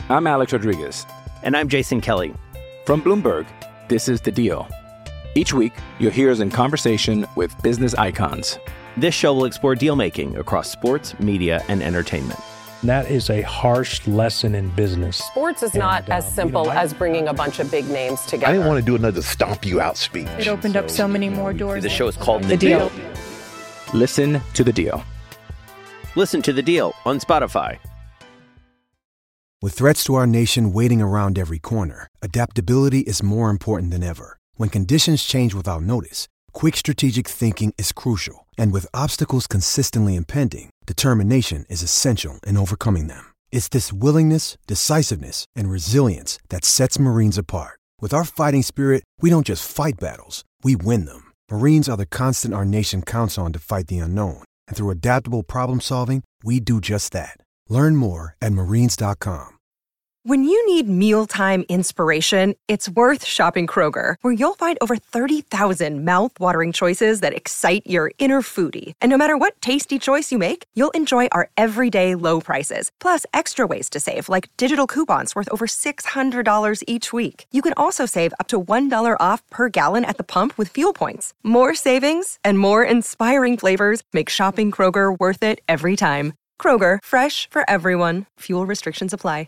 I'm Alex Rodriguez. And I'm Jason Kelly. From Bloomberg, this is The Deal. Each week, you'll hear us in conversation with business icons. This show will explore deal-making across sports, media, and entertainment. That is a harsh lesson in business. Sports is not as simple as bringing a bunch of big names together. I didn't want to do another stomp you out speech. It opened up so many more doors. The show is called The Deal. Listen to The Deal. Listen to The Deal on Spotify. With threats to our nation waiting around every corner, adaptability is more important than ever. When conditions change without notice, quick strategic thinking is crucial. And with obstacles consistently impending, determination is essential in overcoming them. It's this willingness, decisiveness, and resilience that sets Marines apart. With our fighting spirit, we don't just fight battles, we win them. Marines are the constant our nation counts on to fight the unknown. And through adaptable problem solving, we do just that. Learn more at marines.com. When you need mealtime inspiration, it's worth shopping Kroger, where you'll find over 30,000 mouth-watering choices that excite your inner foodie. And no matter what tasty choice you make, you'll enjoy our everyday low prices, plus extra ways to save, like digital coupons worth over $600 each week. You can also save up to $1 off per gallon at the pump with fuel points. More savings and more inspiring flavors make shopping Kroger worth it every time. Kroger, fresh for everyone. Fuel restrictions apply.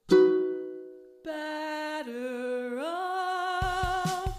Better off.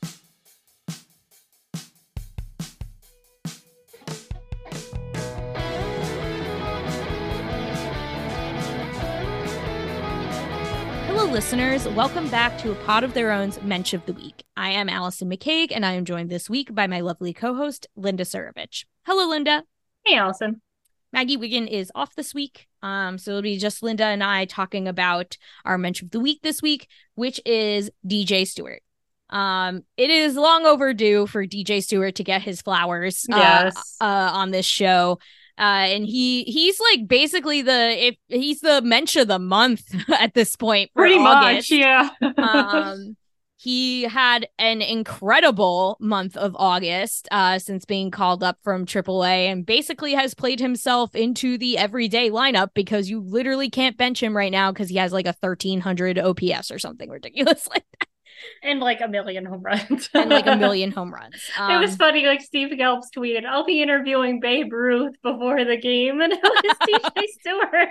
Hello, listeners. Welcome back to A Pod of Their Own's Mensch of the Week. I am Allison McCaig, and I am joined this week by my lovely co-host, Linda Surovich. Hello, Linda. Hey, Allison. Maggie Wiggin is off this week, so it'll be just Linda and I talking about our Mensch of the Week this week, which is DJ Stewart. It is long overdue for DJ Stewart to get his flowers on this show. And he's like basically he's the Mensch of the month at this point. For Pretty August. much, yeah. He had an incredible month of August since being called up from AAA, and basically has played himself into the everyday lineup because you literally can't bench him right now because he has like a 1,300 OPS or something ridiculous like that. And like a million home runs. And like a million home runs. It was funny, like Steve Gelbs tweeted, I'll be interviewing Babe Ruth before the game, and it was DJ Stewart.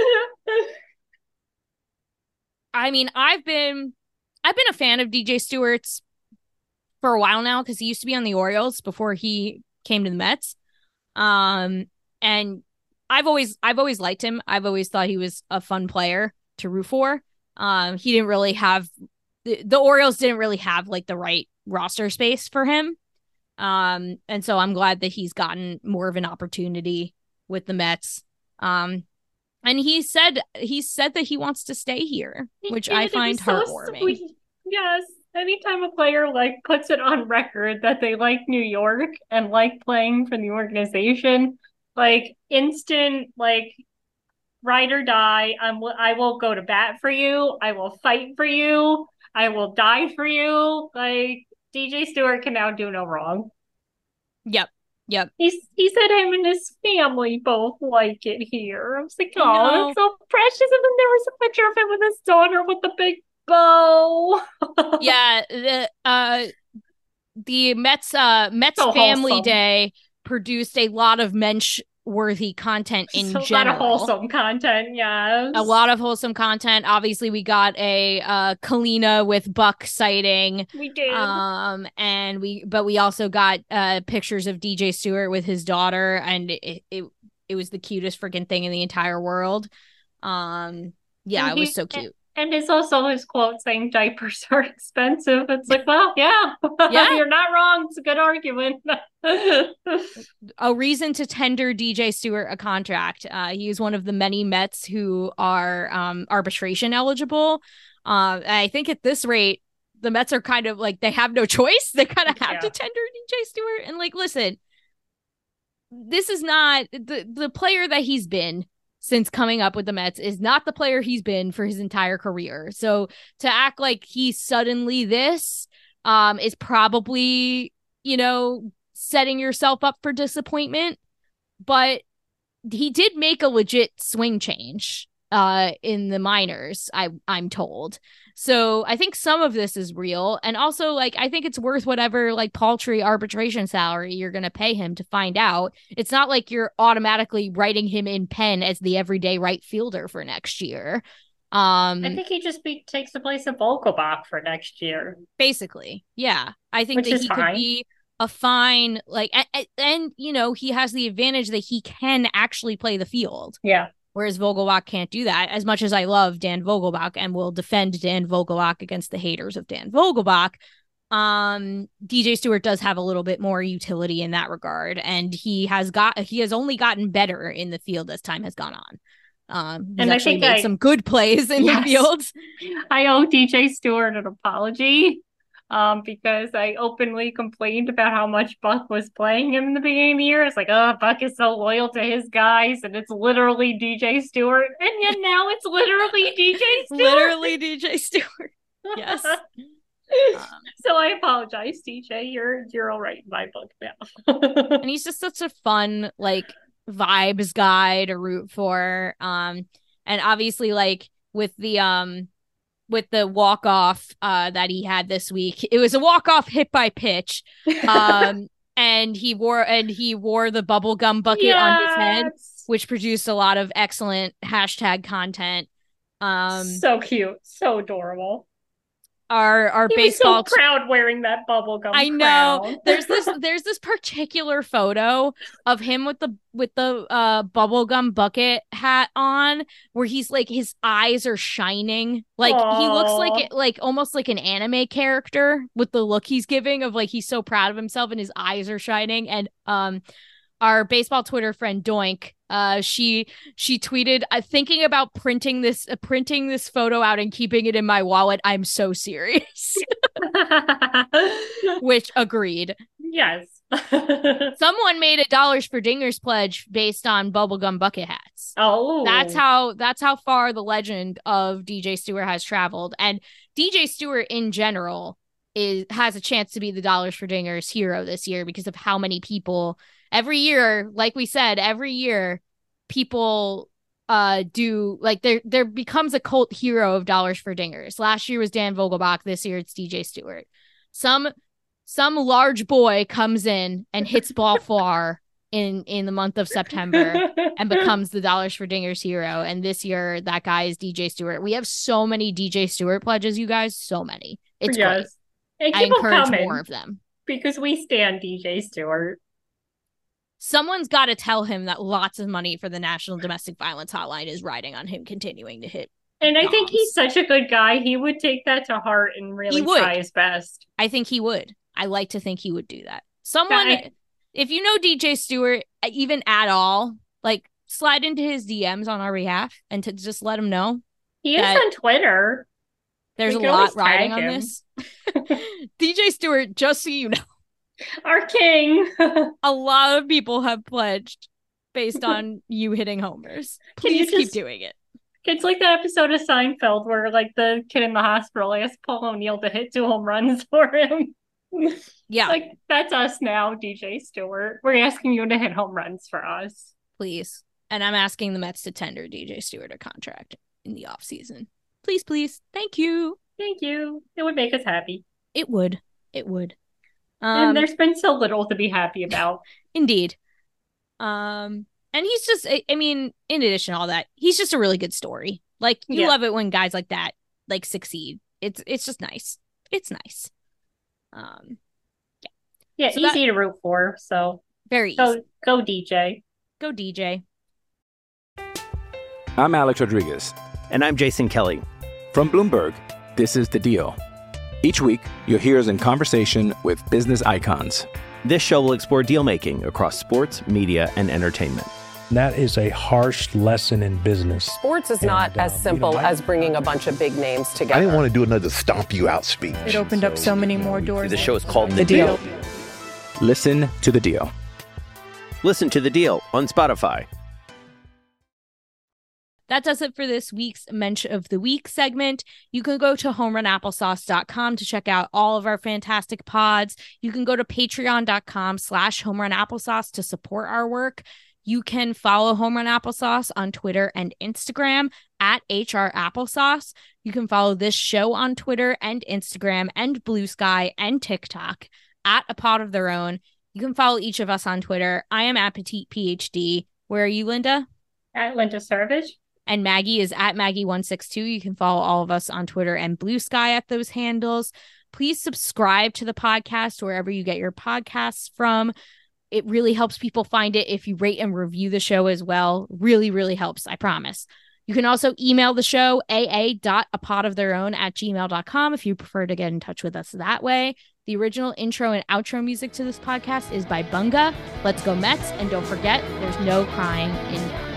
I mean, I've been a fan of DJ Stewart's for a while now because he used to be on the Orioles before he came to the Mets. And I've always liked him. I've always thought he was a fun player to root for. He didn't really have the Orioles didn't really have like the right roster space for him. And so I'm glad that he's gotten more of an opportunity with the Mets. And he said that he wants to stay here, which I find heartwarming. So yes. Anytime a player like puts it on record that they like New York and like playing for the organization, like instant, like ride or die. I will go to bat for you. I will fight for you. I will die for you. Like DJ Stewart can now do no wrong. Yep. He said him and his family both like it here. I was like, oh, that's so precious. And then there was a picture of him with his daughter with the big bow. Yeah, the Mets so Family wholesome. Day produced a lot of Mensch-worthy content in general. A lot of wholesome content, yes. A lot of wholesome content. Obviously, we got a Kalina with Buck sighting. We did. But we also got pictures of DJ Stewart with his daughter, and it was the cutest freaking thing in the entire world. It was so cute. And it's also his quote saying diapers are expensive. It's like, well, yeah. You're not wrong. It's a good argument. A reason to tender DJ Stewart a contract. He is one of the many Mets who are arbitration eligible. I think at this rate, the Mets are kind of like, they have no choice. They kind of have to tender DJ Stewart. And like, listen, this is not the player that he's been since coming up with the Mets is not the player he's been for his entire career. So to act like he's suddenly this is probably, setting yourself up for disappointment. But he did make a legit swing change in the minors, I'm told. So I think some of this is real. And also, like, I think it's worth whatever, like, paltry arbitration salary you're going to pay him to find out. It's not like you're automatically writing him in pen as the everyday right fielder for next year. I think he just takes the place of Vogelbach for next year. Basically, yeah. I think Which that is he fine. could be a fine, like, and you know, he has the advantage that he can actually play the field. Yeah. Whereas Vogelbach can't do that. As much as I love Dan Vogelbach and will defend Dan Vogelbach against the haters of Dan Vogelbach, DJ Stewart does have a little bit more utility in that regard, and he has only gotten better in the field as time has gone on. He's And I actually think made some good plays in the field. I owe DJ Stewart an apology. Because I openly complained about how much Buck was playing him in the beginning of the year. It's like, oh, Buck is so loyal to his guys, and it's literally DJ Stewart. And yet now it's literally DJ Stewart. Literally DJ Stewart. Yes. So I apologize, DJ. You're all right in my book now. And he's just such a fun, like, vibes guy to root for. And obviously, like, with the walk-off that he had this week, it was a walk-off hit by pitch. And he wore the bubblegum bucket on his head, which produced a lot of excellent hashtag content. So cute, so adorable. Our he baseball was so proud wearing that bubblegum I know. crown. There's this particular photo of him with the bubblegum bucket hat on, where he's like, his eyes are shining. Like, he looks like almost like an anime character with the look he's giving of, like, he's so proud of himself and his eyes are shining. And our baseball Twitter friend Doink, she tweeted, thinking about printing this photo out and keeping it in my wallet. I'm so serious. Which, agreed. Yes. Someone made a Dollars for Dingers pledge based on bubblegum bucket hats. Oh, that's how far the legend of DJ Stewart has traveled. And DJ Stewart in general has a chance to be the Dollars for Dingers hero this year because of how many people every year, like we said, every year people do, like, there becomes a cult hero of Dollars for Dingers. Last year was Dan Vogelbach. This year it's DJ Stewart. Some large boy comes in and hits ball far in the month of September and becomes the Dollars for Dingers hero. And this year that guy is DJ Stewart. We have so many DJ Stewart pledges, you guys. So many. It's great. And I encourage coming, more of them because we stand DJ Stewart. Someone's got to tell him that lots of money for the National Domestic Violence Hotline is riding on him continuing to hit. And I think he's such a good guy. He would take that to heart and really try his best. I think he would. I like to think he would do that. Someone, if you know DJ Stewart, even at all, like, slide into his DMs on our behalf and to just let him know. He is on Twitter. There's a lot riding on this. DJ Stewart, just so you know. Our king. A lot of people have pledged based on you hitting homers. Please keep doing it. It's like that episode of Seinfeld where, like, the kid in the hospital asked Paul O'Neill to hit 2 home runs for him. Yeah. Like, that's us now, DJ Stewart. We're asking you to hit home runs for us. Please. And I'm asking the Mets to tender DJ Stewart a contract in the offseason. Please, please. Thank you. Thank you. It would make us happy. It would. It would. And there's been so little to be happy about. Indeed. And he's just, I mean, in addition to all that, he's just a really good story. Like, you love it when guys like that, like, succeed. It's just nice. It's nice. Yeah, so easy to root for. So very easy. Go DJ. Go DJ. I'm Alex Rodriguez. And I'm Jason Kelly. From Bloomberg, this is The Deal. Each week, you'll hear us in conversation with business icons. This show will explore deal-making across sports, media, and entertainment. That is a harsh lesson in business. Sports is not as simple as bringing a bunch of big names together. I didn't want to do another stomp you out speech. It opened up so many more doors. The show is called The Deal. Listen to The Deal. Listen to The Deal on Spotify. That does it for this week's Mensch of the Week segment. You can go to homerunapplesauce.com to check out all of our fantastic pods. You can go to patreon.com/homerunapplesauce to support our work. You can follow Home Run Applesauce on Twitter and Instagram at HR Applesauce. You can follow this show on Twitter and Instagram and Blue Sky and TikTok at A Pod of Their Own. You can follow each of us on Twitter. I am at Petite PhD. Where are you, Linda? At Linda Savage. And Maggie is at Maggie162. You can follow all of us on Twitter and Blue Sky at those handles. Please subscribe to the podcast wherever you get your podcasts from. It really helps people find it if you rate and review the show as well. Really, really helps, I promise. You can also email the show, aa.apodoftheirown@gmail.com if you prefer to get in touch with us that way. The original intro and outro music to this podcast is by Bunga. Let's go Mets, and don't forget, there's no crying in